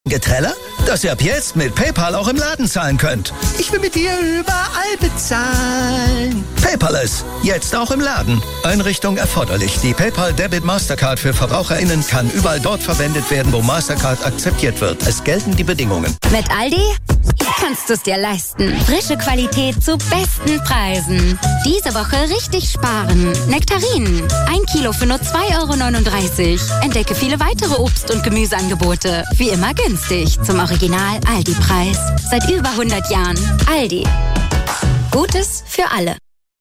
Getreller, dass ihr ab jetzt mit PayPal auch im Laden zahlen könnt. Ich will mit dir überall bezahlen. Paperless, jetzt auch im Laden. Einrichtung erforderlich. Die PayPal Debit Mastercard für VerbraucherInnen kann überall dort verwendet werden, wo Mastercard akzeptiert wird. Es gelten die Bedingungen. Mit Aldi kannst du es dir leisten. Frische Qualität zu besten Preisen. Diese Woche richtig sparen. Nektarinen. 1 Kilo für nur 2,39 €. Entdecke viele weitere Obst- und Gemüseangebote. Wie immer günstig. Zum Original Aldi-Preis. Seit über 100 Jahren. Aldi. Gutes für alle.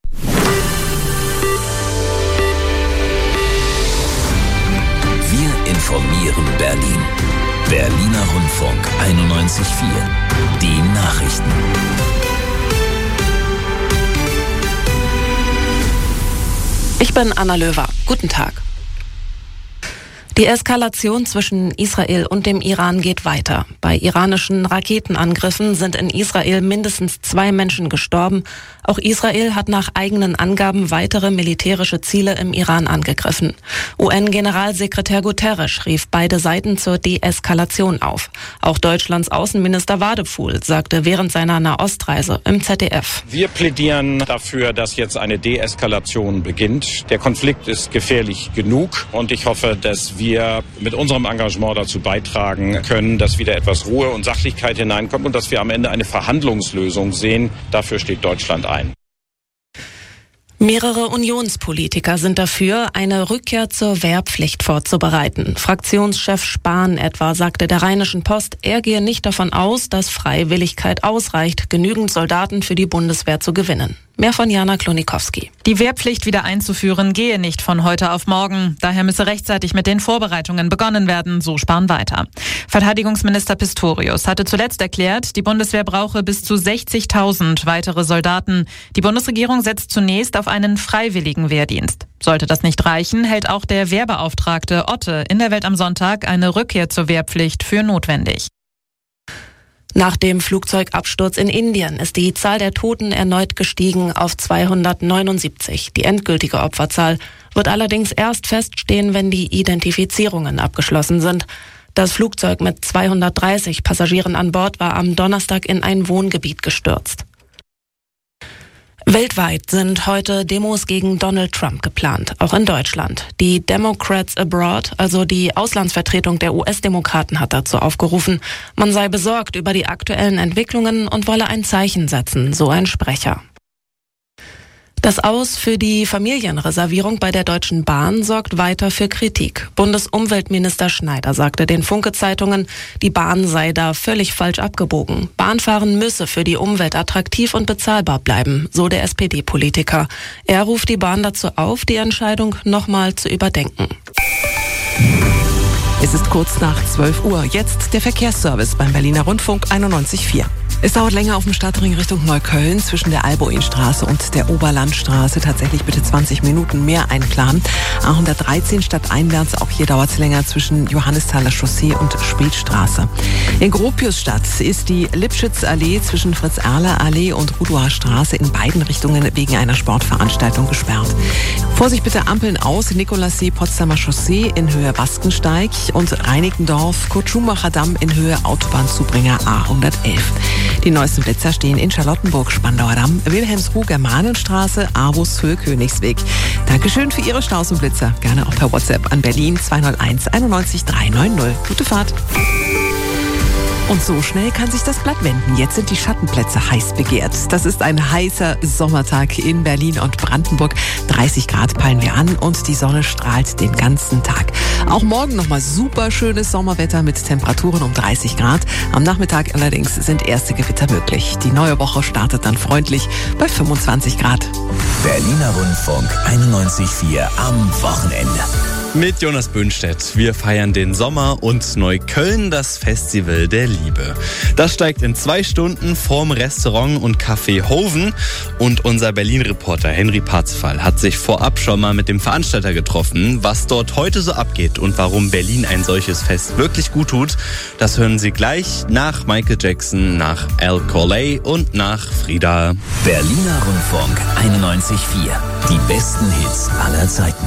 Wir informieren Berlin. Berliner Rundfunk 91.4. Die Nachrichten. Ich bin Anna Löwer. Guten Tag. Die Eskalation zwischen Israel und dem Iran geht weiter. Bei iranischen Raketenangriffen sind in Israel mindestens 2 Menschen gestorben. Auch Israel hat nach eigenen Angaben weitere militärische Ziele im Iran angegriffen. UN-Generalsekretär Guterres rief beide Seiten zur Deeskalation auf. Auch Deutschlands Außenminister Wadephul sagte während seiner Nahostreise im ZDF: Wir plädieren dafür, dass jetzt eine Deeskalation beginnt. Der Konflikt ist gefährlich genug und ich hoffe, dass wir mit unserem Engagement dazu beitragen können, dass wieder etwas Ruhe und Sachlichkeit hineinkommt und dass wir am Ende eine Verhandlungslösung sehen. Dafür steht Deutschland ein. Mehrere Unionspolitiker sind dafür, eine Rückkehr zur Wehrpflicht vorzubereiten. Fraktionschef Spahn etwa sagte der Rheinischen Post, er gehe nicht davon aus, dass Freiwilligkeit ausreicht, genügend Soldaten für die Bundeswehr zu gewinnen. Mehr von Jana Klonikowski. Die Wehrpflicht wieder einzuführen gehe nicht von heute auf morgen. Daher müsse rechtzeitig mit den Vorbereitungen begonnen werden, so Spahn weiter. Verteidigungsminister Pistorius hatte zuletzt erklärt, die Bundeswehr brauche bis zu 60.000 weitere Soldaten. Die Bundesregierung setzt zunächst auf einen freiwilligen Wehrdienst. Sollte das nicht reichen, hält auch der Wehrbeauftragte Otte in der Welt am Sonntag eine Rückkehr zur Wehrpflicht für notwendig. Nach dem Flugzeugabsturz in Indien ist die Zahl der Toten erneut gestiegen auf 279. Die endgültige Opferzahl wird allerdings erst feststehen, wenn die Identifizierungen abgeschlossen sind. Das Flugzeug mit 230 Passagieren an Bord war am Donnerstag in ein Wohngebiet gestürzt. Weltweit sind heute Demos gegen Donald Trump geplant, auch in Deutschland. Die Democrats Abroad, also die Auslandsvertretung der US-Demokraten, hat dazu aufgerufen, man sei besorgt über die aktuellen Entwicklungen und wolle ein Zeichen setzen, so ein Sprecher. Das Aus für die Familienreservierung bei der Deutschen Bahn sorgt weiter für Kritik. Bundesumweltminister Schneider sagte den Funke-Zeitungen, die Bahn sei da völlig falsch abgebogen. Bahnfahren müsse für die Umwelt attraktiv und bezahlbar bleiben, so der SPD-Politiker. Er ruft die Bahn dazu auf, die Entscheidung nochmal zu überdenken. Es ist kurz nach 12 Uhr. Jetzt der Verkehrsservice beim Berliner Rundfunk 91.4. Es dauert länger auf dem Stadtring Richtung Neukölln zwischen der Alboinstraße und der Oberlandstraße. Tatsächlich bitte 20 Minuten mehr einplanen. A113 stadteinwärts, auch hier dauert es länger zwischen Johannisthaler Chaussee und Spätstraße. In Gropiusstadt ist die Lipschitz-Allee zwischen Fritz-Erler-Allee und Rudower-Straße in beiden Richtungen wegen einer Sportveranstaltung gesperrt. Vorsicht bitte Ampeln aus, Nikolassee, Potsdamer Chaussee in Höhe Baskensteig und Reinickendorf, Kurt-Schumacher-Damm in Höhe Autobahnzubringer A111. Die neuesten Blitzer stehen in Charlottenburg, Spandauer Damm, Wilhelmsruh, Germanenstraße, Aarhus, Höhe Königsweg. Dankeschön für Ihre Staus und Blitzer. Gerne auch per WhatsApp an Berlin 201 91 390. Gute Fahrt. Und so schnell kann sich das Blatt wenden. Jetzt sind die Schattenplätze heiß begehrt. Das ist ein heißer Sommertag in Berlin und Brandenburg. 30 Grad peilen wir an und die Sonne strahlt den ganzen Tag. Auch morgen nochmal super schönes Sommerwetter mit Temperaturen um 30 Grad. Am Nachmittag allerdings sind erste Gewitter möglich. Die neue Woche startet dann freundlich bei 25 Grad. Berliner Rundfunk 91.4 am Wochenende. Mit Jonas Böhnstedt. Wir feiern den Sommer und Neukölln, das Festival der Liebe. Das steigt in 2 Stunden vorm Restaurant und Café Hoven. Und unser Berlin-Reporter Henry Parzfall hat sich vorab schon mal mit dem Veranstalter getroffen. Was dort heute so abgeht und warum Berlin ein solches Fest wirklich gut tut, das hören Sie gleich nach Michael Jackson, nach Al Corley und nach Frida. Berliner Rundfunk 91.4. Die besten Hits aller Zeiten.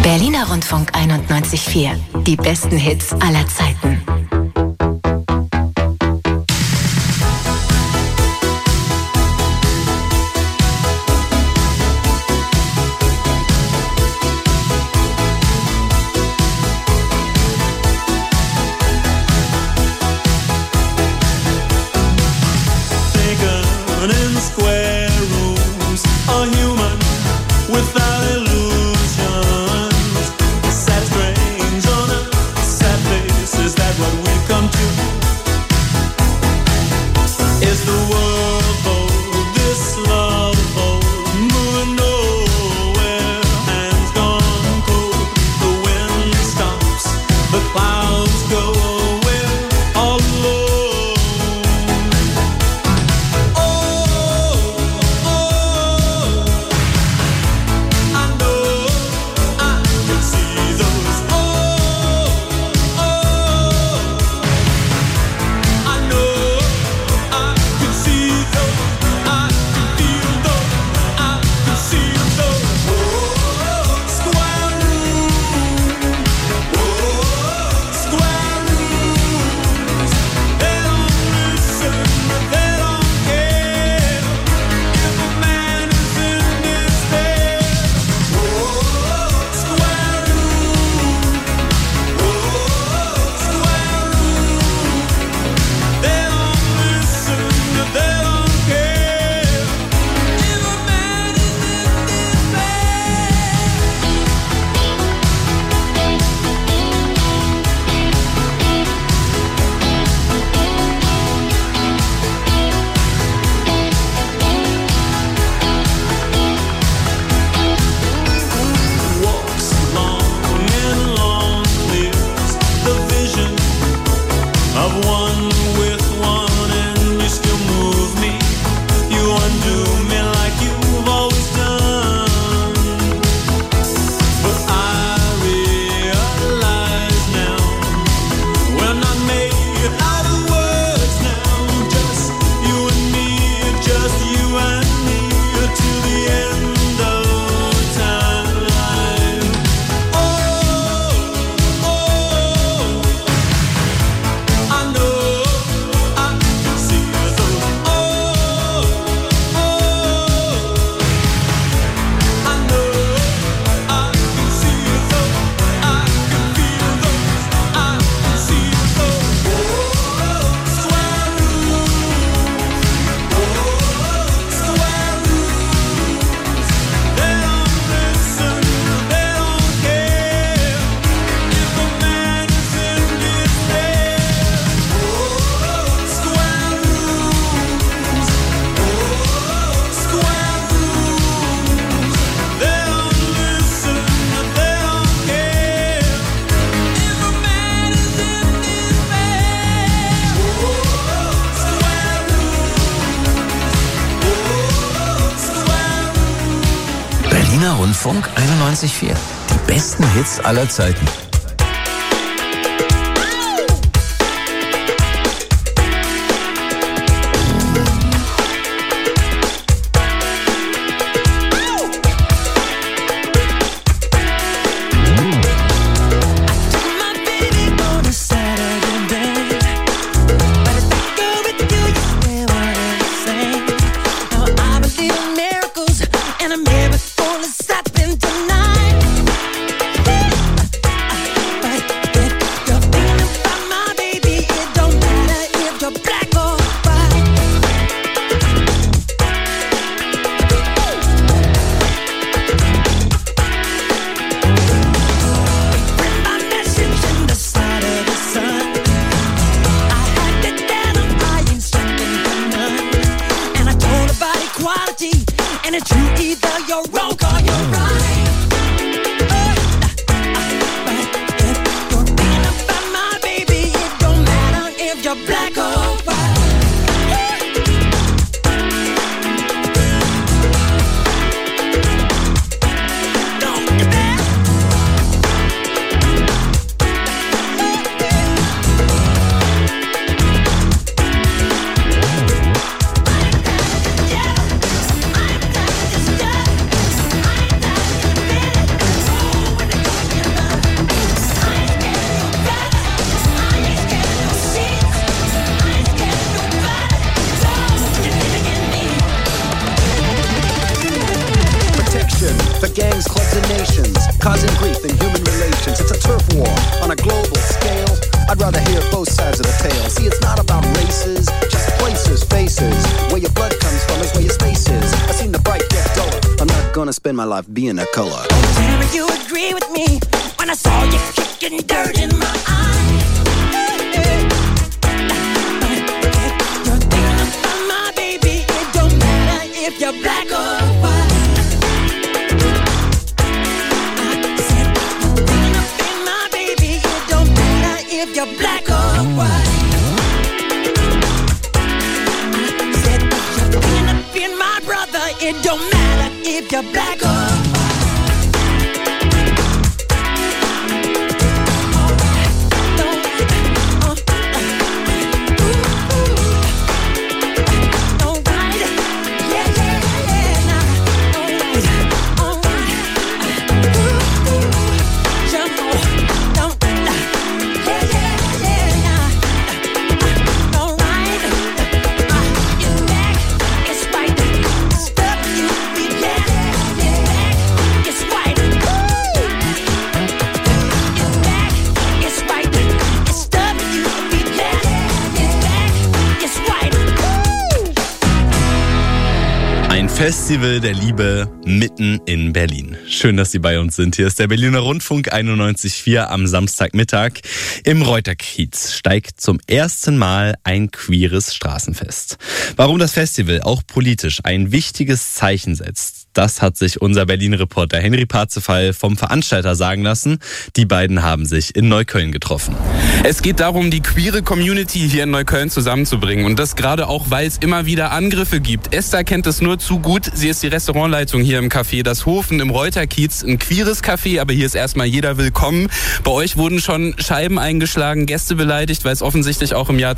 Berliner Rundfunk 91.4. Die besten Hits aller Zeiten. Berliner Rundfunk 91.4. Die besten Hits aller Zeiten. for gangs, clubs, and nations, causing grief in human relations. It's a turf war on a global scale. I'd rather hear both sides of the tale. See, it's not about races, just places, faces. Where your blood comes from is where your space is. I've seen the bright get duller. I'm not gonna spend my life being a color. Oh, Tara, you agree with me when I saw you kicking dirt in my eye. You're thinking about my baby. It don't matter if you're black or white. I said you're thinking about my baby. It don't matter if you're black or white. I said you're thinking about my brother. It don't matter if you're black or white. Festival der Liebe mitten in Berlin. Schön, dass Sie bei uns sind. Hier ist der Berliner Rundfunk 91.4 am Samstagmittag. Im Reuterkiez steigt zum ersten Mal ein queeres Straßenfest. Warum das Festival auch politisch ein wichtiges Zeichen setzt, das hat sich unser Berlin-Reporter Henry Parzefall vom Veranstalter sagen lassen. Die beiden haben sich in Neukölln getroffen. Es geht darum, die queere Community hier in Neukölln zusammenzubringen. Und das gerade auch, weil es immer wieder Angriffe gibt. Esther kennt es nur zu gut. Sie ist die Restaurantleitung hier im Café Das Hofen im Reuterkiez. Ein queeres Café, aber hier ist erstmal jeder willkommen. Bei euch wurden schon Scheiben eingeschlagen, Gäste beleidigt, weil es offensichtlich auch im Jahr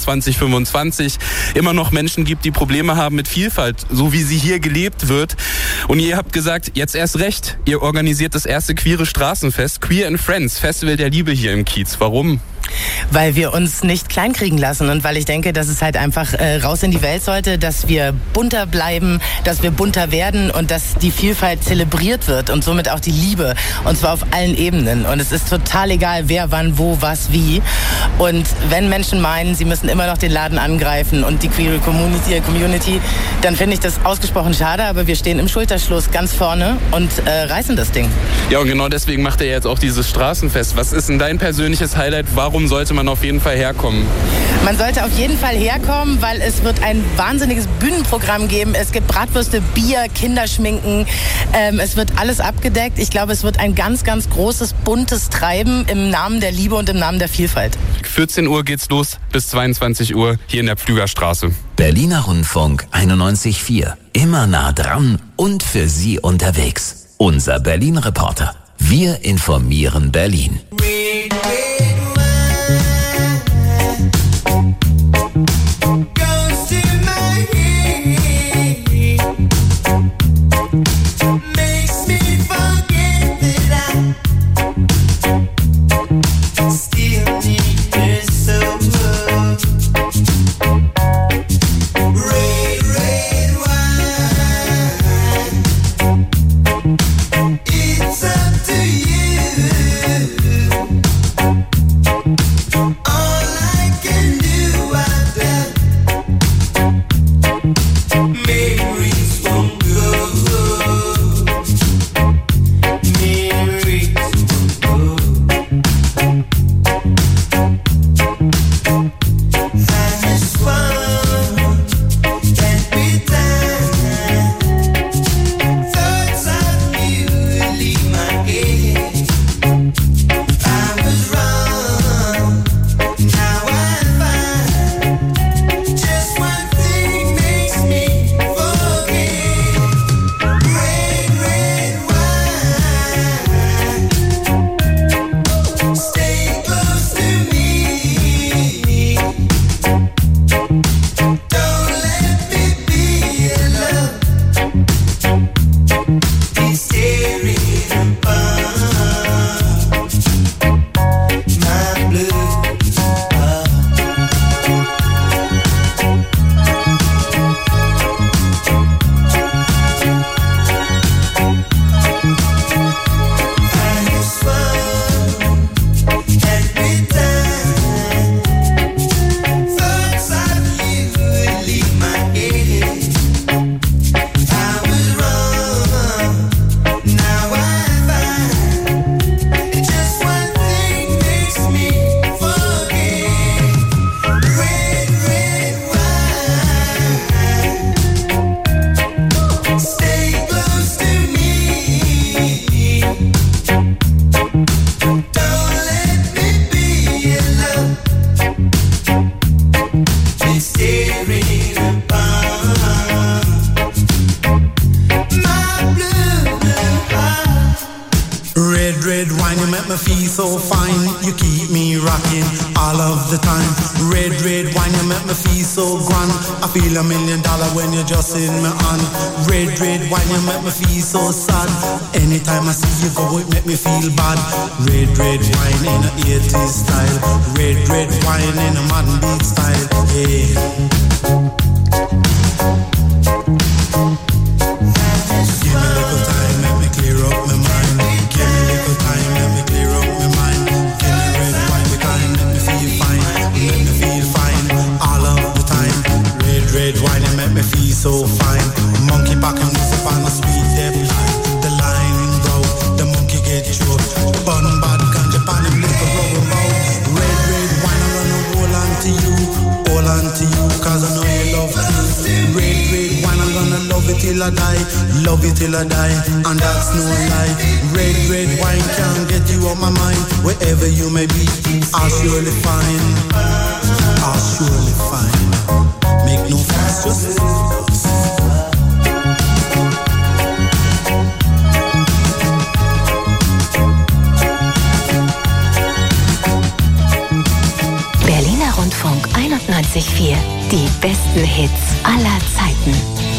2025 immer noch Menschen gibt, die Probleme haben mit Vielfalt, so wie sie hier gelebt wird. Und ihr habt gesagt, jetzt erst recht. Ihr organisiert das erste queere Straßenfest, Queer and Friends, Festival der Liebe hier im Kiez. Warum? Weil wir uns nicht kleinkriegen lassen und weil ich denke, dass es halt einfach raus in die Welt sollte, dass wir bunter bleiben, dass wir bunter werden und dass die Vielfalt zelebriert wird und somit auch die Liebe, und zwar auf allen Ebenen. Und es ist total egal, wer, wann, wo, was, wie. Und wenn Menschen meinen, sie müssen immer noch den Laden angreifen und die queere Community, dann finde ich das ausgesprochen schade, aber wir stehen im Schulterschluss ganz vorne und reißen das Ding. Ja, und genau deswegen macht ihr jetzt auch dieses Straßenfest. Was ist denn dein persönliches Highlight? Warum sollte man auf jeden Fall herkommen? Man sollte auf jeden Fall herkommen, weil es wird ein wahnsinniges Bühnenprogramm geben. Es gibt Bratwürste, Bier, Kinderschminken. Es wird alles abgedeckt. Ich glaube, es wird ein ganz, ganz großes, buntes Treiben im Namen der Liebe und im Namen der Vielfalt. 14 Uhr geht's los bis 22 Uhr hier in der Pflügerstraße. Berliner Rundfunk 91.4. Immer nah dran und für Sie unterwegs. Unser Berlin-Reporter. Wir informieren Berlin. It's up to you. red wine, you make me feel so fine. You keep me rocking all of the time. Red wine, you make me feel so grand. I feel $1 million when you're just in my hand. Red wine, you make me feel so sad. Anytime I see you go, it make me feel bad. Red wine in a 80s style. Red wine in a modern beat style. Yeah. Give me a little time, make me clear up my mind. Give me a little time, make me clear up my mind. Give me red wine, because make me feel fine. Make me feel fine all of the time. Red wine, it make me feel so fine. Monkey back and music on a sweet depth line. The line broke, the monkey get choked. Bun bad ganja pan him little rubber bow. Red wine, I'm gonna hold on to you, cause I know you love me. Red wine, I'm gonna love it till I die, and that's no lie. Red wine can't get you off my mind. Wherever you may be, I'll surely find. Make no fuss, just Berliner Rundfunk 91.4. Die besten Hits aller Zeiten.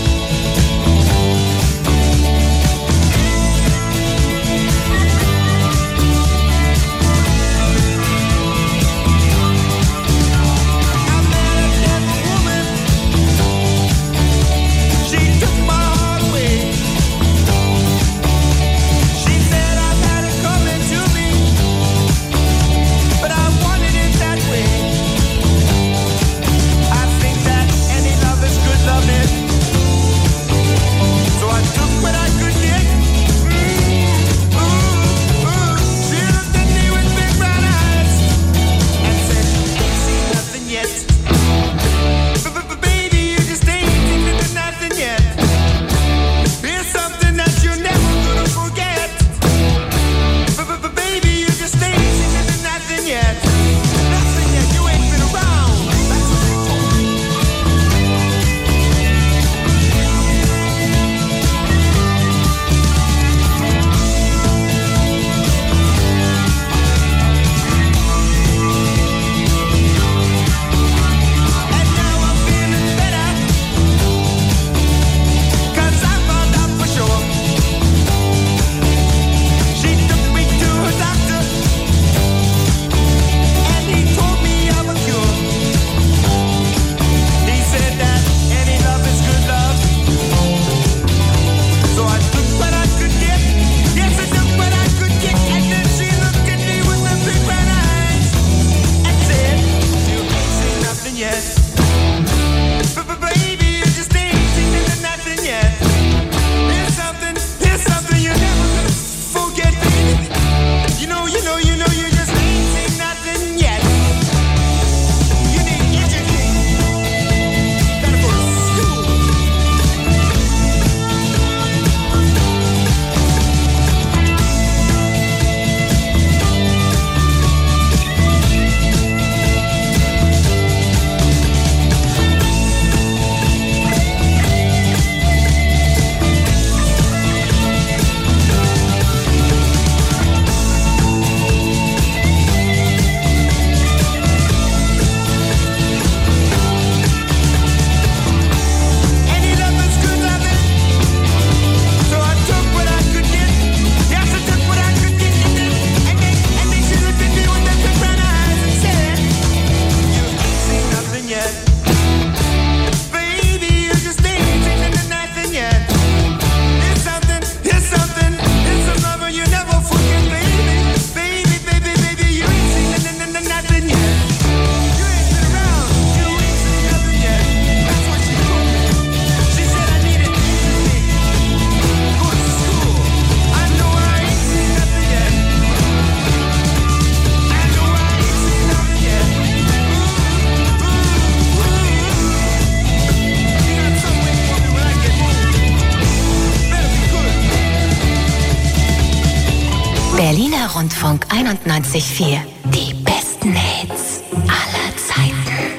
Berliner Rundfunk 91.4. Die besten Hits aller Zeiten.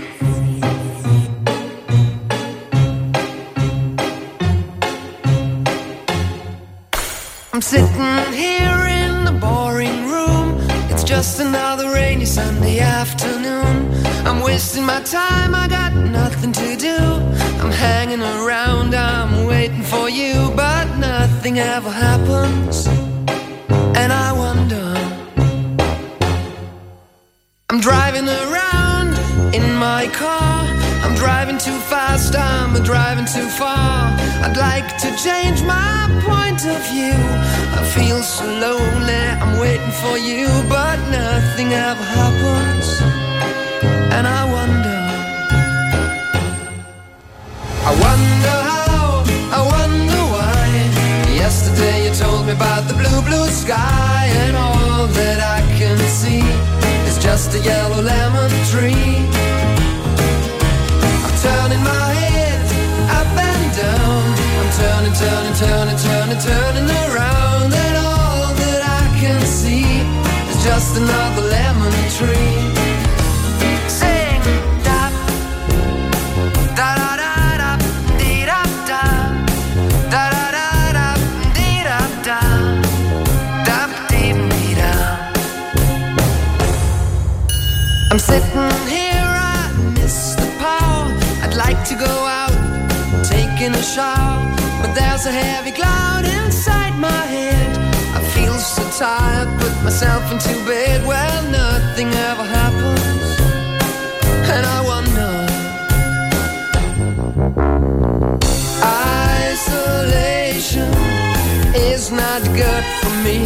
I'm sitting here in the boring just another rainy Sunday afternoon. I'm wasting my time, I got nothing to do. I'm hanging around, I'm waiting for you, but nothing ever happens. And I wonder, I'm driving around in my car. I'm driving too fast, I'm driving too far. I'd like to change my point of view. I feel so lonely, I'm waiting for you, but nothing ever happens. And I wonder how, I wonder why. Yesterday you told me about the blue, blue sky, and all that I can see is just a yellow lemon tree. I'm turning my head up and down. I'm turning, turning, turning, turning, turning around, and all that I can see is just another lemon tree. Sing da da da da da dee da da da da da da dee da da da dee dee da. I'm sitting here, I miss the power. I'd like to go out, taking a shower, but there's a heavy cloud inside my head. I feel so tired, put myself into bed. Well, nothing ever happens, and I wonder. Isolation is not good for me.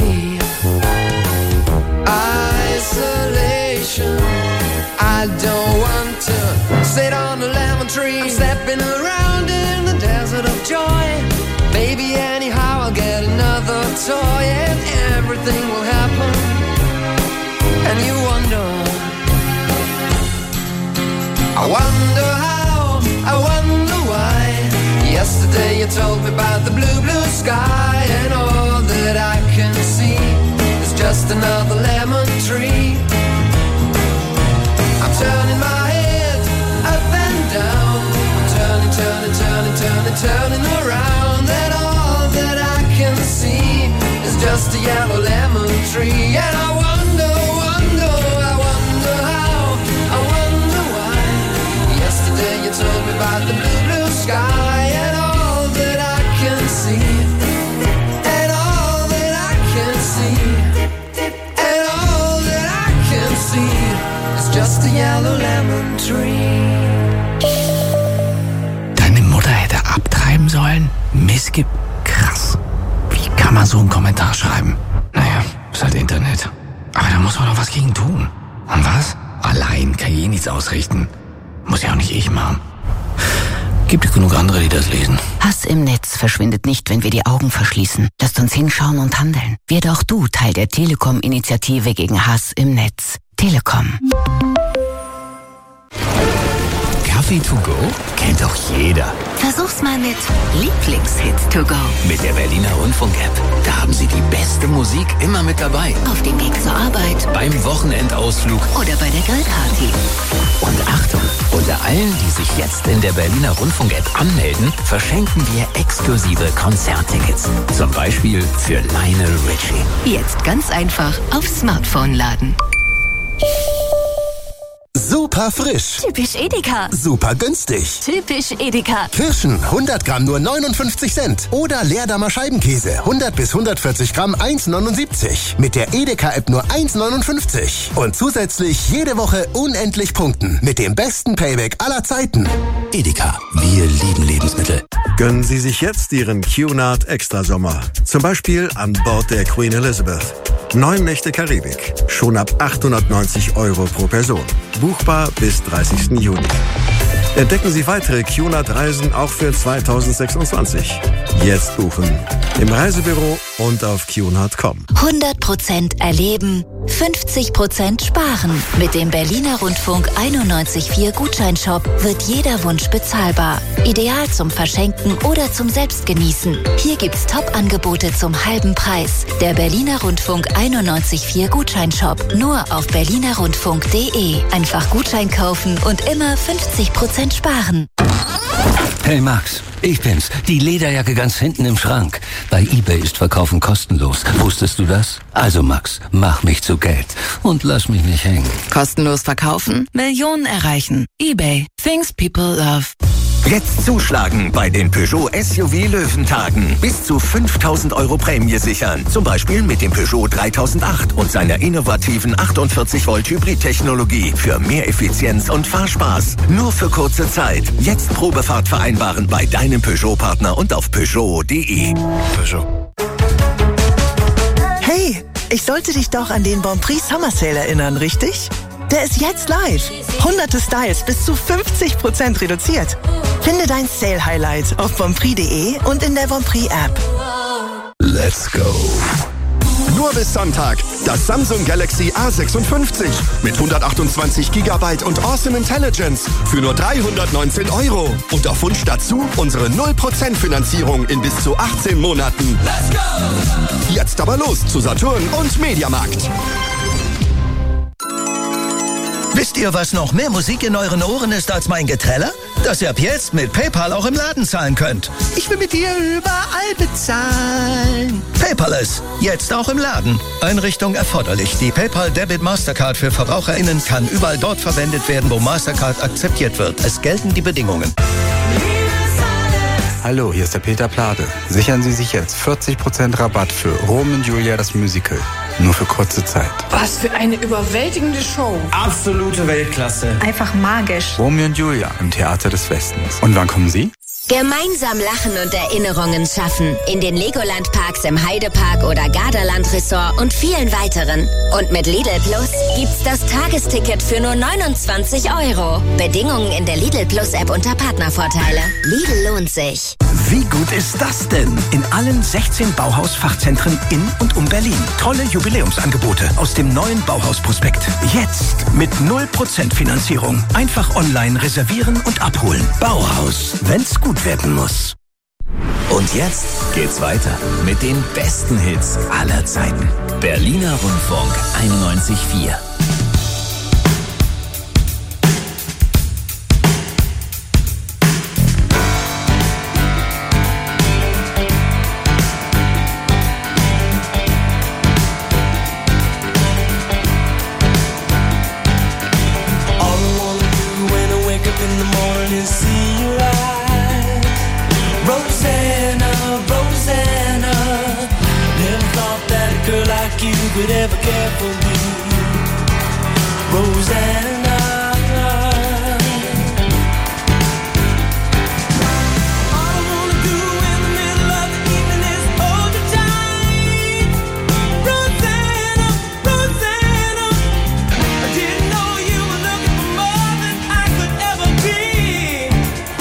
Isolation, I don't want to sit on a lemon tree. I'm stepping around in the desert of joy. Maybe anyhow I'll get another toy, and everything will happen. And you wonder, I wonder how, I wonder why. Yesterday you told me about the blue, blue sky, and all that I can see is just another lemon tree. I'm turning my head up and down. I'm turning, turning, turning, turning, turning around, and all that I can see is just a yellow lemon tree. And I wonder, wonder, I wonder how, I wonder why. Yesterday you told me about the blue, blue sky, and all that I can see, and all that I can see, and all that I can see is just a yellow lemon tree. Deine Mutter hätte abtreiben sollen? Missgib. Krass. Wie kann man so einen Kommentar schreiben? Naja, ist halt Internet. Aber da muss man doch was gegen tun. Und was? Allein kann ich eh nichts ausrichten. Muss ja auch nicht ich machen. Gibt es genug andere, die das lesen? Hass im Netz verschwindet nicht, wenn wir die Augen verschließen. Lasst uns hinschauen und handeln. Werde auch du Teil der Telekom-Initiative gegen Hass im Netz. Telekom. Kaffee to go? Kennt doch jeder. Versuch's mal mit Lieblingshits to go. Mit der Berliner Rundfunk-App. Da haben Sie die beste Musik immer mit dabei. Auf dem Weg zur Arbeit. Beim Wochenendausflug. Oder bei der Grillparty. Und Achtung, unter allen, die sich jetzt in der Berliner Rundfunk-App anmelden, verschenken wir exklusive Konzerttickets. Zum Beispiel für Lionel Richie. Jetzt ganz einfach aufs Smartphone laden. Super frisch. Typisch Edeka. Super günstig. Typisch Edeka. Kirschen 100 Gramm nur 59 Cent. Oder Leerdammer Scheibenkäse 100 bis 140 Gramm 1,79. Mit der Edeka-App nur 1,59. Und zusätzlich jede Woche unendlich punkten. Mit dem besten Payback aller Zeiten. Edeka, wir lieben Lebensmittel. Gönnen Sie sich jetzt Ihren Cunard Extrasommer. Zum Beispiel an Bord der Queen Elizabeth. 9 Nächte Karibik. Schon ab 890 € pro Person. Buchbar bis 30. Juni. Entdecken Sie weitere Cunard-Reisen auch für 2026. Jetzt buchen. Im Reisebüro und auf cunard.com. 100% erleben, 50% sparen. Mit dem Berliner Rundfunk 91.4 Gutscheinshop wird jeder Wunsch bezahlbar. Ideal zum Verschenken oder zum Selbstgenießen. Hier gibt's Top-Angebote zum halben Preis. Der Berliner Rundfunk 91.4 Gutscheinshop. Nur auf berlinerrundfunk.de. Einfach Gutschein kaufen und immer 50% sparen. Hey Max, ich bin's. Die Lederjacke ganz hinten im Schrank. Bei eBay ist Verkaufen kostenlos. Wusstest du das? Also Max, mach mich zu Geld und lass mich nicht hängen. Kostenlos verkaufen, Millionen erreichen. eBay. Things people love. Jetzt zuschlagen bei den Peugeot SUV Löwentagen. Bis zu 5.000 € Prämie sichern. Zum Beispiel mit dem Peugeot 3008 und seiner innovativen 48 Volt Hybrid-Technologie für mehr Effizienz und Fahrspaß. Nur für kurze Zeit. Jetzt Probefahrt vereinbaren bei deinem Peugeot-Partner und auf Peugeot.de. Peugeot. Hey, ich sollte dich doch an den Bonprix Summer Sale erinnern, richtig? Der ist jetzt live. Hunderte Styles bis zu 50% reduziert. Finde dein Sale-Highlight auf bonprix.de und in der Bonprix-App. Let's go. Nur bis Sonntag. Das Samsung Galaxy A56 mit 128 GB und Awesome Intelligence für nur 319 €. Und auf Wunsch dazu unsere 0% Finanzierung in bis zu 18 Monaten. Let's go! Jetzt aber los zu Saturn und Mediamarkt. Wisst ihr, was noch mehr Musik in euren Ohren ist als mein Geträller? Dass ihr ab jetzt mit PayPal auch im Laden zahlen könnt. Ich will mit dir überall bezahlen. Paperless, jetzt auch im Laden. Einrichtung erforderlich. Die PayPal Debit Mastercard für VerbraucherInnen kann überall dort verwendet werden, wo Mastercard akzeptiert wird. Es gelten die Bedingungen. Hallo, hier ist der Peter Plate. Sichern Sie sich jetzt 40% Rabatt für Romeo und Julia das Musical. Nur für kurze Zeit. Was für eine überwältigende Show. Absolute Weltklasse. Einfach magisch. Romeo und Julia im Theater des Westens. Und wann kommen Sie? Gemeinsam lachen und Erinnerungen schaffen. In den Legoland-Parks im Heidepark oder Gardaland-Resort und vielen weiteren. Und mit Lidl Plus gibt's das Tagesticket für nur 29 €. Bedingungen in der Lidl Plus-App unter Partnervorteile. Lidl lohnt sich. Wie gut ist das denn? In allen 16 Bauhaus-Fachzentren in und um Berlin. Tolle Jubiläumsangebote aus dem neuen Bauhaus-Prospekt. Jetzt mit 0% Finanzierung. Einfach online reservieren und abholen. Bauhaus, wenn's gut werden muss. Und jetzt geht's weiter mit den besten Hits aller Zeiten. Berliner Rundfunk 91.4. Could ever care for me, Rosanna. All I wanna do in the middle of the evening is hold you tight, Rosanna, Rosanna. I didn't know you were looking for more than I could ever be.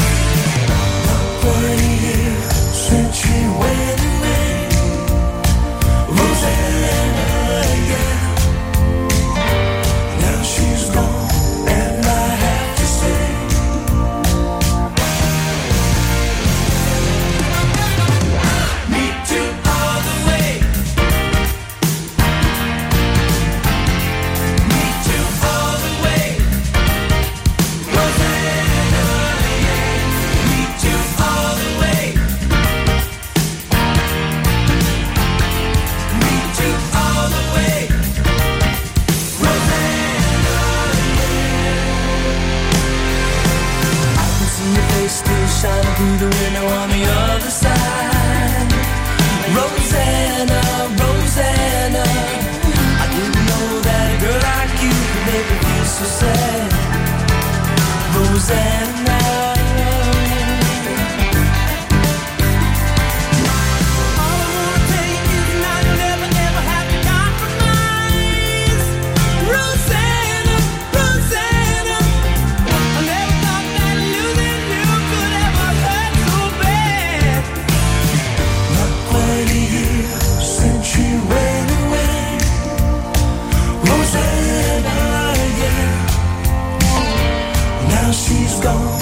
20 years since she went away, Rosanna. Shining through the window on the other side, Rosanna, Rosanna. I didn't know that a girl like you could make me feel so sad, Rosanna. All I wanna tell you is now you'll never, ever have to compromise, Rosanna, Rosanna. I never thought that losing you could ever hurt so bad. Not 20 years since she went away, Rosanna, yeah. Now she's gone.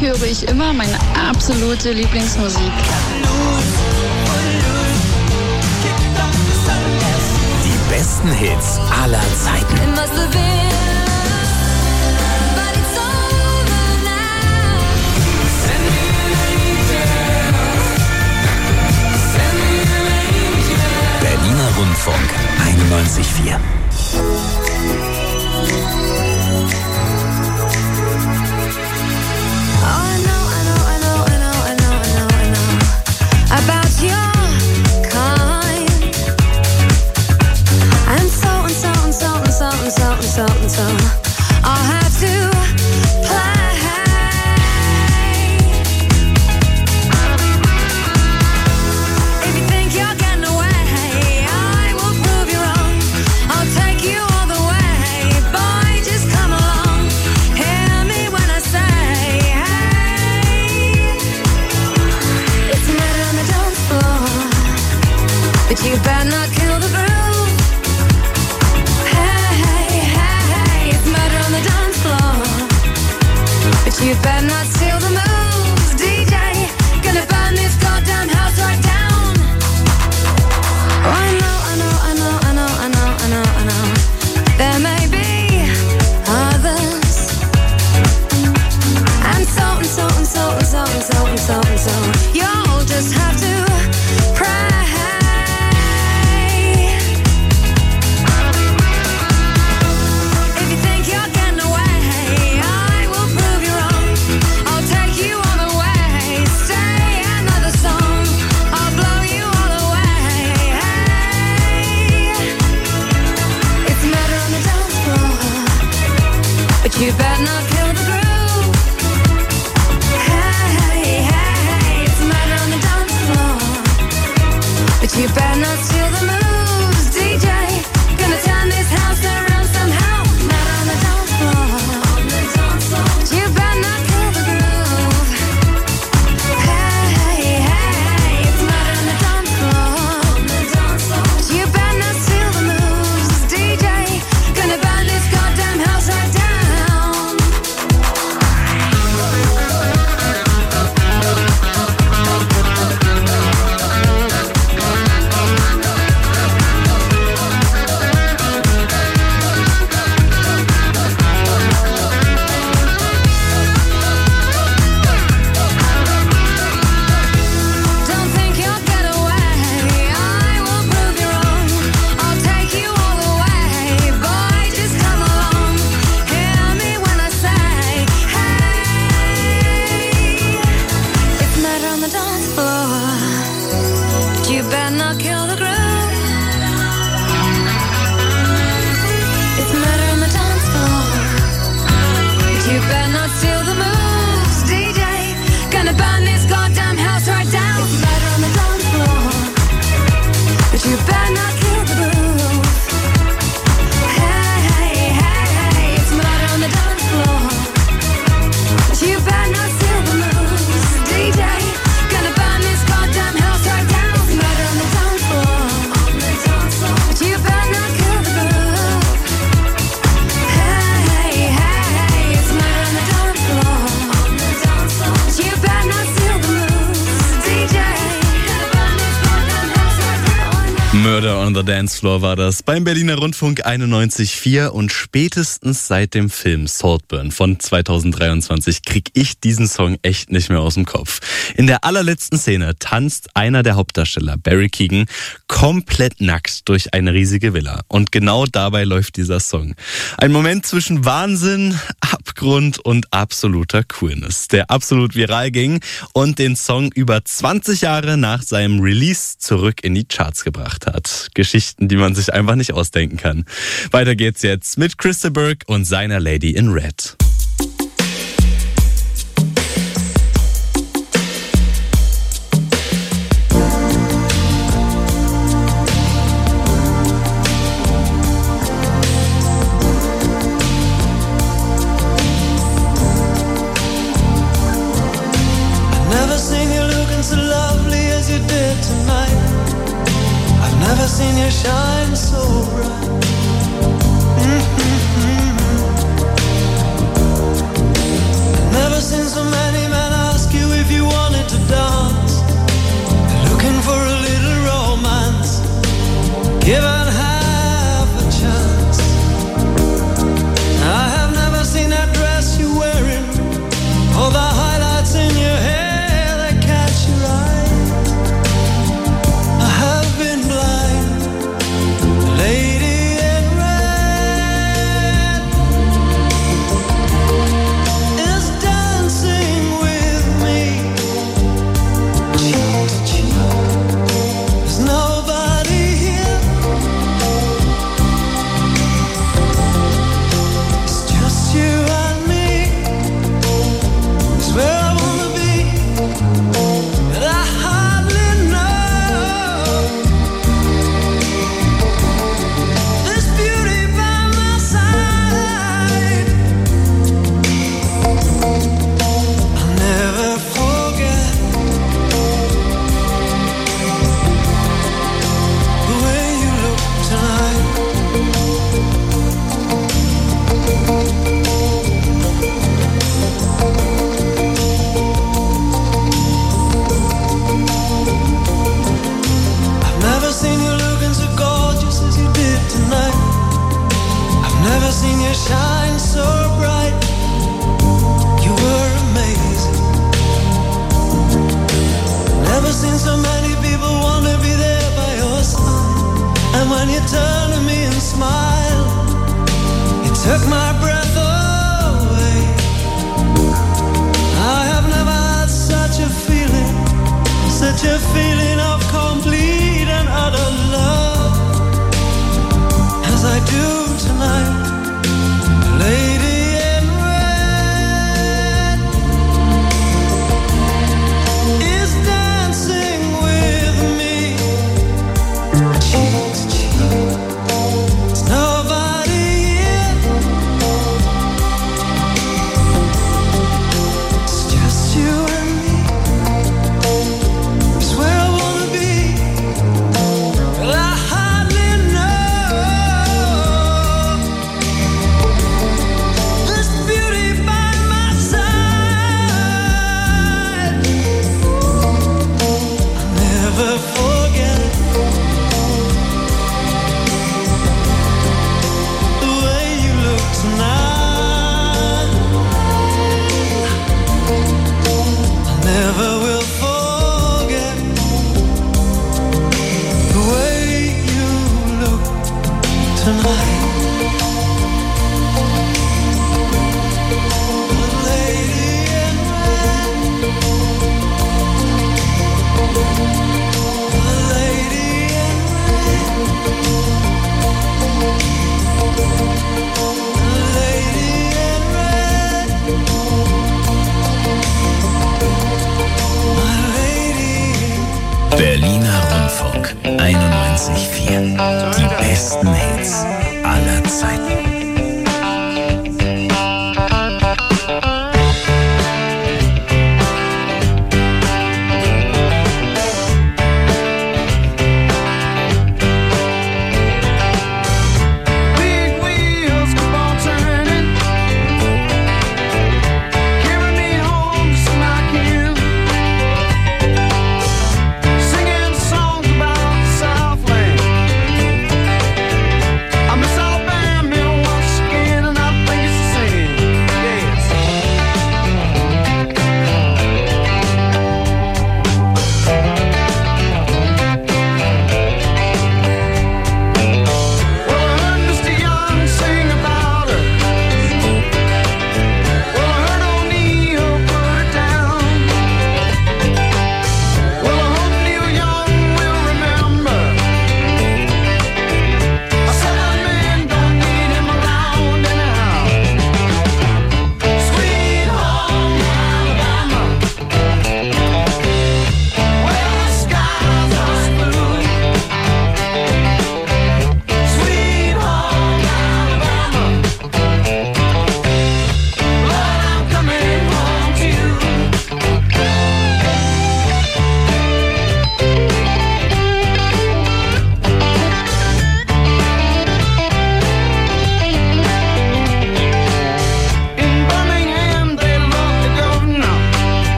höre ich immer meine absolute Lieblingsmusik. Die besten Hits aller Zeiten. Berliner Rundfunk 91.4. About your kind, and so I'll have to play. If you think you're getting away, I will prove you wrong. I'll take you all the way, boy, just come along. Hear me when I say, hey, it's a matter on the dance floor, but you better not kill the groove. You better not steal the moves, DJ. Gonna burn this goddamn house right down. Oh, I know. There may be others, and so. You'll just have to pray. You better not kill the groove. Hey, it's a matter on the dance floor, but you better not steal the moves, DJ. Gonna turn this house around somehow. Matter on the dance floor, but you better not kill the groove. Hey, it's a matter on the dance floor, but you better not steal the moves, DJ. Gonna burn this goddamn house right down. Murder on the Dance Floor war das beim Berliner Rundfunk 91.4 und spätestens seit dem Film Saltburn von 2023 krieg ich diesen Song echt nicht mehr aus dem Kopf. In der allerletzten Szene tanzt einer der Hauptdarsteller, Barry Keoghan, komplett nackt durch eine riesige Villa. Und genau dabei läuft dieser Song. Ein Moment zwischen Wahnsinn, Abgrund und absoluter Coolness, der absolut viral ging und den Song über 20 Jahre nach seinem Release zurück in die Charts gebracht hat. Geschichten, die man sich einfach nicht ausdenken kann. Weiter geht's jetzt mit Chris de Burgh und seiner Lady in Red. Shine so bright. Never seen so many men you turned to me and smiled. You took my breath away. I have never had such a feeling of complete and utter love as I do tonight, lady in red is dancing with me, cheek to cheek. There's nobody here, it's just you and me. It's where I wanna be. Well, I hardly know this beauty by my side. I'll never forget the way you look tonight. I never will forget the way you look tonight. The lady in red. The lady in red. The lady in red. My lady in Berliner Rundfunk 91.4. Die besten Hits aller Zeiten. big wheels keep on turning, carry me home just like you, singing songs about the Southland. I miss Alabama once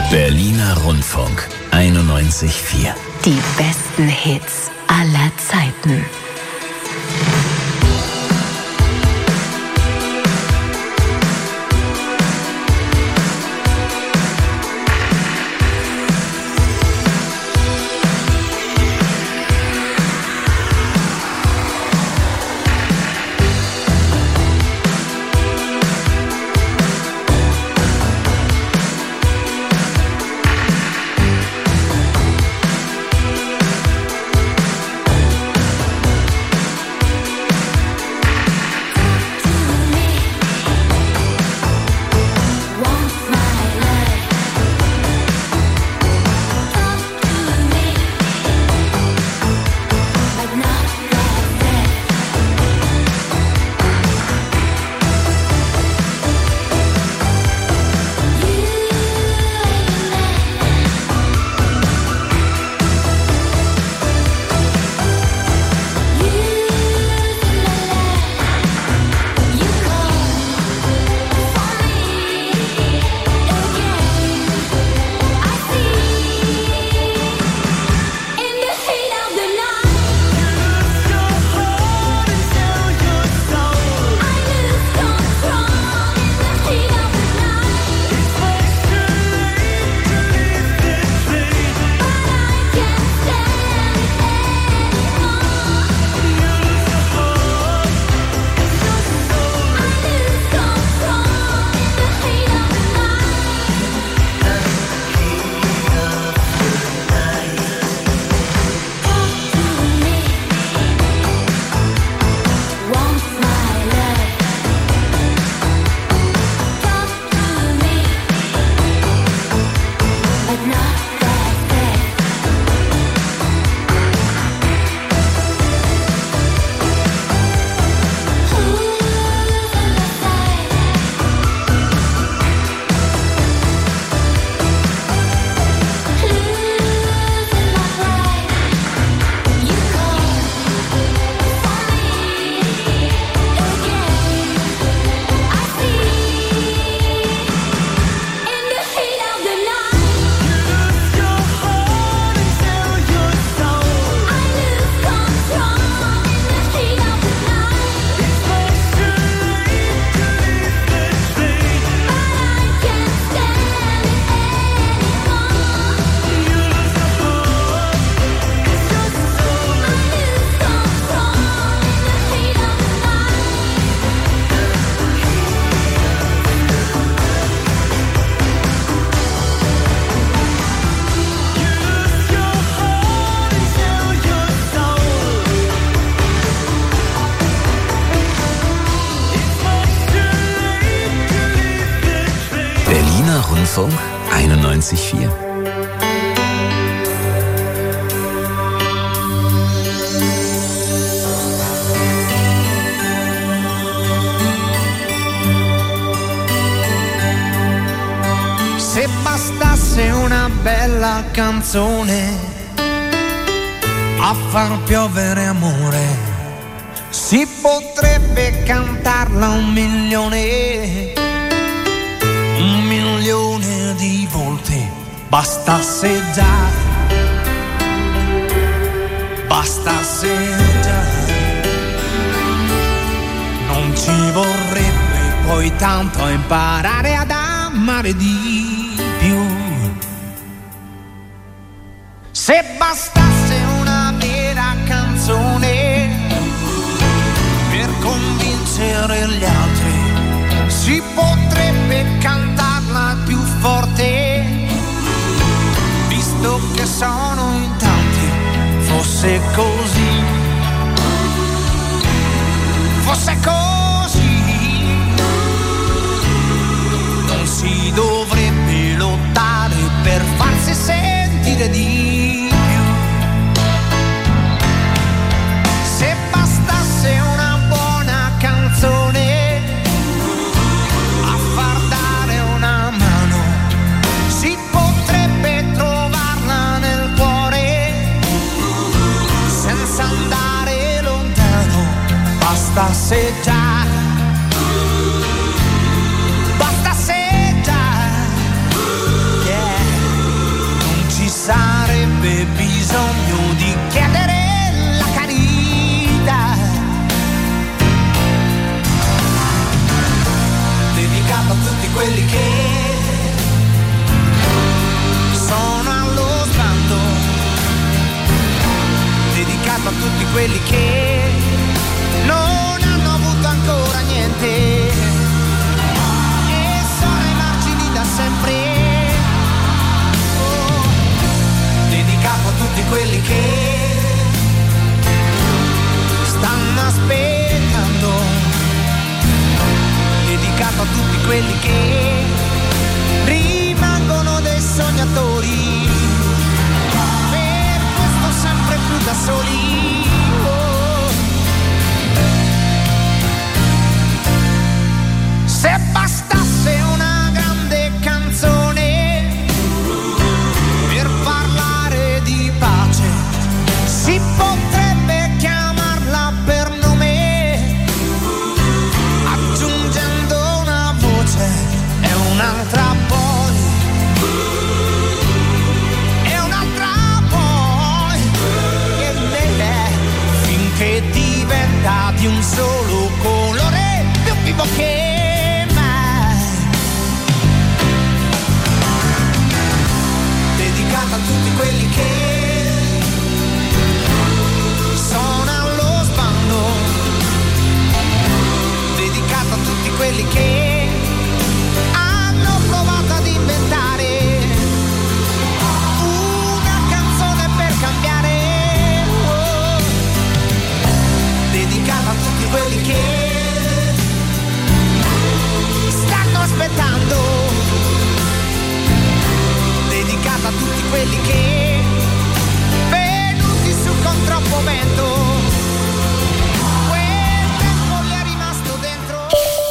Berliner Rundfunk 91.4. Die besten Hits aller Zeiten. Rundfunk 91.4. Se bastasse una bella canzone a far piovere amore, si potrebbe cantarla 1.000.000 di volte. Bastasse già, bastasse già, non ci vorrebbe poi tanto a imparare ad amare di più. Se bastasse una vera canzone per convincere gli altri, si potrebbe cantarla più forte, visto che sono in tanti. Fosse così, fosse così, non si dovrebbe lottare per farsi sentire di più. Se bastasse una buona canzone a far dare una mano, si potrebbe trovarla nel cuore senza andare lontano. Bastasse già, bastasse già, yeah. bisogno di chiedere la carità, dedicato a tutti quelli che sono allo sbando, dedicato a tutti quelli che non hanno avuto ancora niente e sono ai margini da sempre. Oh, dedicato a tutti quelli che stanno aspettando, dedicato a tutti quelli che rimangono dei sognatori, per questo sempre più da soli. Se bastasse una grande canzone per parlare di pace, si potrebbe chiamarla per nome, aggiungendo una voce e un'altra poi, e un'altra poi, finché diventa di un solo colore, più vivo che a tutti quelli che sono allo sbando, dedicato a tutti quelli che hanno provato ad inventare una canzone per cambiare, oh, dedicato a tutti quelli che stanno aspettando, dedicato a tutti quelli che venuti su con troppo vento, quel tempo gli è rimasto dentro.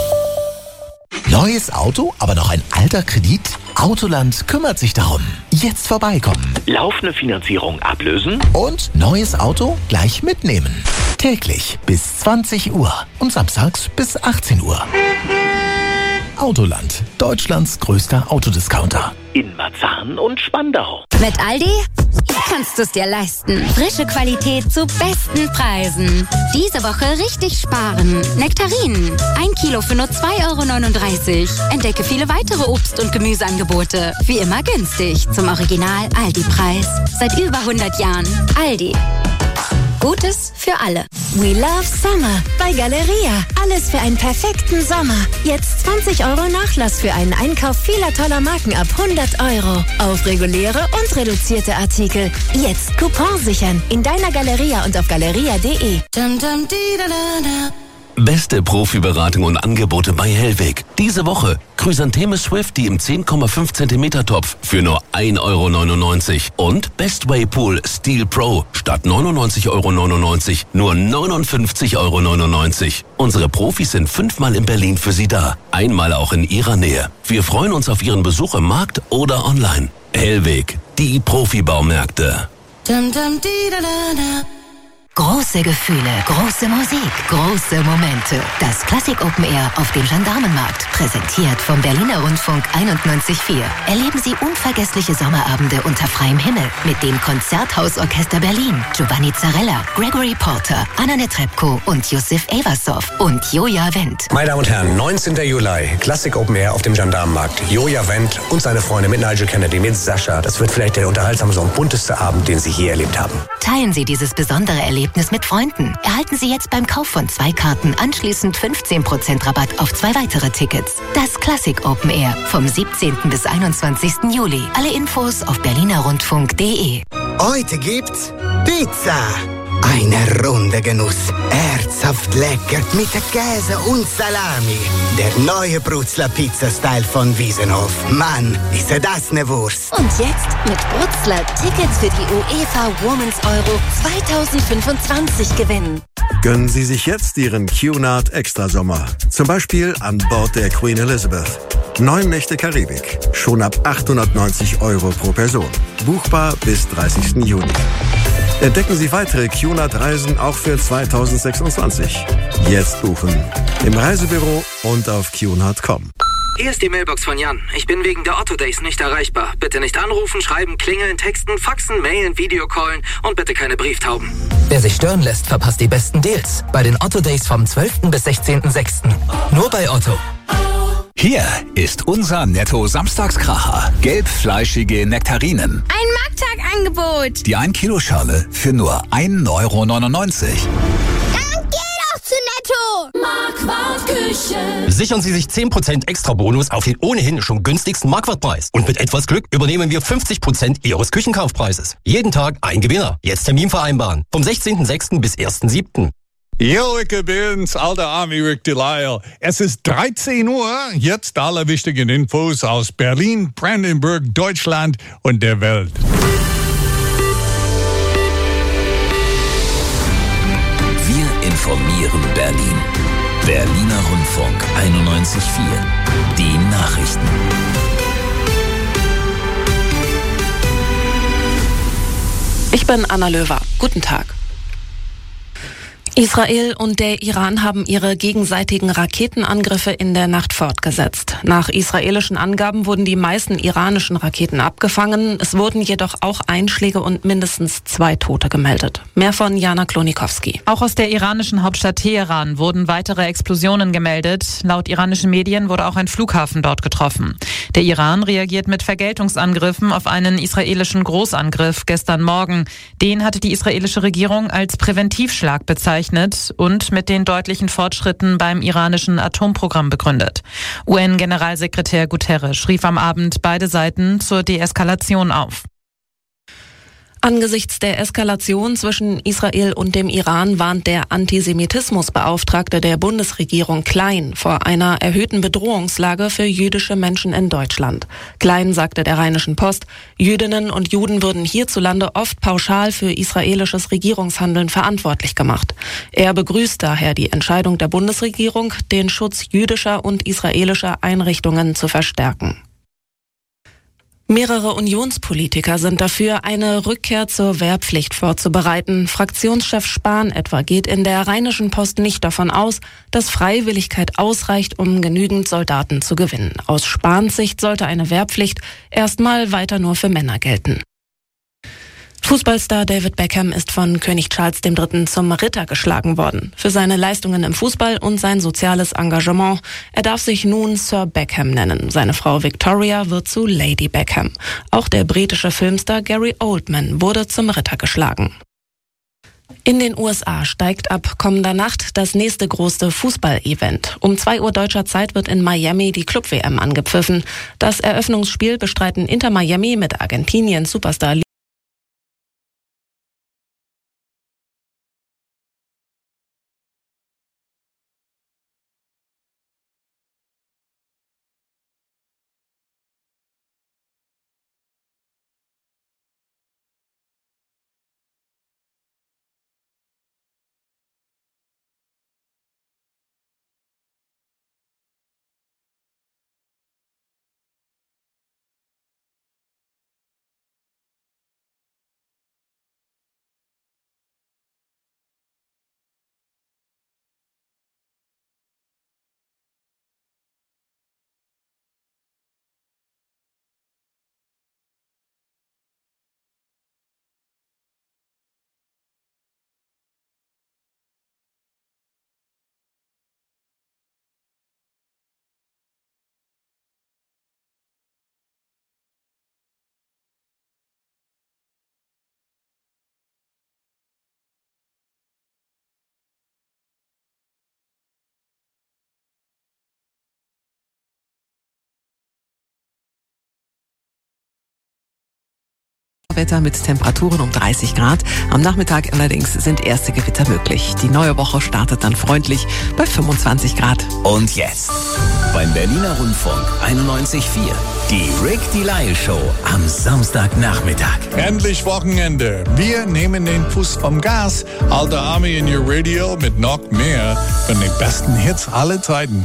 Neues Auto, aber noch ein alter Kredit? Autoland kümmert sich darum. Jetzt vorbeikommen. Laufende Finanzierung ablösen und neues Auto gleich mitnehmen. Täglich bis 20 Uhr und samstags bis 18 Uhr. Autoland, Deutschlands größter Autodiscounter. In Marzahn und Spandau. Mit Aldi kannst du es dir leisten. Frische Qualität zu besten Preisen. Diese Woche richtig sparen. Nektarinen. 1 Kilo für nur 2,39 €. Entdecke viele weitere Obst- und Gemüseangebote. Wie immer günstig. Zum Original Aldi-Preis. Seit über 100 Jahren. Aldi. Gutes für alle. We love summer bei Galeria. Alles für einen perfekten Sommer. Jetzt 20 € Nachlass für einen Einkauf vieler toller Marken ab 100 € auf reguläre und reduzierte Artikel. Jetzt Coupon sichern in deiner Galeria und auf galeria.de. Beste Profiberatung und Angebote bei Hellweg. Diese Woche Chrysantheme Swifty im 10,5 cm Topf für nur 1,99 € und Bestway Pool Steel Pro statt 99,99 € nur 59,99 €. Unsere Profis sind 5-mal in Berlin für Sie da, einmal auch in Ihrer Nähe. Wir freuen uns auf Ihren Besuch im Markt oder online. Hellweg, die Profibaumärkte. Große Gefühle, große Musik, große Momente. Das Classic Open Air auf dem Gendarmenmarkt. Präsentiert vom Berliner Rundfunk 91.4. Erleben Sie unvergessliche Sommerabende unter freiem Himmel mit dem Konzerthausorchester Berlin, Giovanni Zarella, Gregory Porter, Anna Netrebko und Yusuf Eversov und Joja Wendt. Meine Damen und Herren, 19. Juli, Classic Open Air auf dem Gendarmenmarkt. Joja Wendt und seine Freunde mit Nigel Kennedy, mit Sascha. Das wird vielleicht der unterhaltsamste und bunteste Abend, den Sie je erlebt haben. Teilen Sie dieses besondere Erlebnis mit Freunden. Erhalten Sie jetzt beim Kauf von 2 Karten anschließend 15% Rabatt auf 2 weitere Tickets. Das Classic Open Air vom 17. bis 21. Juli. Alle Infos auf berlinerrundfunk.de. Heute gibt's Pizza. Eine runde Genuss. Herzhaft lecker mit Käse und Salami. Der neue Brutzler Pizza-Style von Wiesenhof. Mann, ist das eine Wurst. Und jetzt mit Brutzler Tickets für die UEFA Women's Euro 2025 gewinnen. Gönnen Sie sich jetzt Ihren Cunard Extrasommer. Zum Beispiel an Bord der Queen Elizabeth. 9 Nächte Karibik. Schon ab 890 € pro Person. Buchbar bis 30. Juni. Entdecken Sie weitere Cunard-Reisen auch für 2026. Jetzt buchen. Im Reisebüro und auf cunard.com. Hier ist die Mailbox von Jan. Ich bin wegen der Otto Days nicht erreichbar. Bitte nicht anrufen, schreiben, klingeln, texten, faxen, mailen, Videocallen und bitte keine Brieftauben. Wer sich stören lässt, verpasst die besten Deals. Bei den Otto Days vom 12. bis 16.06. Nur bei Otto. Hier ist unser Netto-Samstagskracher. Gelbfleischige Nektarinen. Ein Markttagangebot. Die 1-Kilo-Schale für nur 1,99 Euro. Dann geh doch zu Netto. Marquardt Küche. Sichern Sie sich 10% extra Bonus auf den ohnehin schon günstigsten Marquardt-Preis. Und mit etwas Glück übernehmen wir 50% Ihres Küchenkaufpreises. Jeden Tag ein Gewinner. Jetzt Termin vereinbaren. Vom 16.06. bis 1.07. Jo, ich bin's, alter Army Rick Delisle. Es ist 13 Uhr, jetzt alle wichtigen Infos aus Berlin, Brandenburg, Deutschland und der Welt. Wir informieren Berlin. Berliner Rundfunk 91.4. Die Nachrichten. Ich bin Anna Löwer. Guten Tag. Israel und der Iran haben ihre gegenseitigen Raketenangriffe in der Nacht fortgesetzt. Nach israelischen Angaben wurden die meisten iranischen Raketen abgefangen. Es wurden jedoch auch Einschläge und mindestens 2 Tote gemeldet. Mehr von Jana Klonikowski. Auch aus der iranischen Hauptstadt Teheran wurden weitere Explosionen gemeldet. Laut iranischen Medien wurde auch ein Flughafen dort getroffen. Der Iran reagiert mit Vergeltungsangriffen auf einen israelischen Großangriff gestern Morgen. Den hatte die israelische Regierung als Präventivschlag bezeichnet und mit den deutlichen Fortschritten beim iranischen Atomprogramm begründet. UN-Generalsekretär Guterres rief am Abend beide Seiten zur Deeskalation auf. Angesichts der Eskalation zwischen Israel und dem Iran warnt der Antisemitismusbeauftragte der Bundesregierung Klein vor einer erhöhten Bedrohungslage für jüdische Menschen in Deutschland. Klein sagte der Rheinischen Post, Jüdinnen und Juden würden hierzulande oft pauschal für israelisches Regierungshandeln verantwortlich gemacht. Er begrüßt daher die Entscheidung der Bundesregierung, den Schutz jüdischer und israelischer Einrichtungen zu verstärken. Mehrere Unionspolitiker sind dafür, eine Rückkehr zur Wehrpflicht vorzubereiten. Fraktionschef Spahn etwa geht in der Rheinischen Post nicht davon aus, dass Freiwilligkeit ausreicht, um genügend Soldaten zu gewinnen. Aus Spahns Sicht sollte eine Wehrpflicht erstmal weiter nur für Männer gelten. Fußballstar David Beckham ist von König Charles III. Zum Ritter geschlagen worden. Für seine Leistungen im Fußball und sein soziales Engagement. Er darf sich nun Sir Beckham nennen. Seine Frau Victoria wird zu Lady Beckham. Auch der britische Filmstar Gary Oldman wurde zum Ritter geschlagen. In den USA steigt ab kommender Nacht das nächste große Fußball-Event. Um 2 Uhr deutscher Zeit wird in Miami die Club-WM angepfiffen. Das Eröffnungsspiel bestreiten Inter Miami mit Argentiniens Superstar Wetter mit Temperaturen um 30 Grad. Am Nachmittag allerdings sind erste Gewitter möglich. Die neue Woche startet dann freundlich bei 25 Grad. Und jetzt beim Berliner Rundfunk 91.4 die Rick Delisle Show am Samstagnachmittag. Endlich Wochenende. Wir nehmen den Fuß vom Gas. Alter Army in your Radio mit noch mehr von den besten Hits aller Zeiten.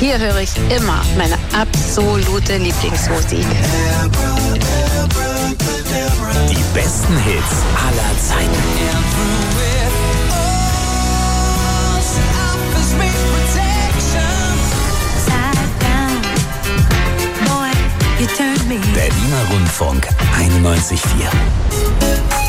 Hier höre ich immer meine absolute Lieblingsmusik. Die besten Hits aller Zeiten. Berliner Rundfunk 91,4.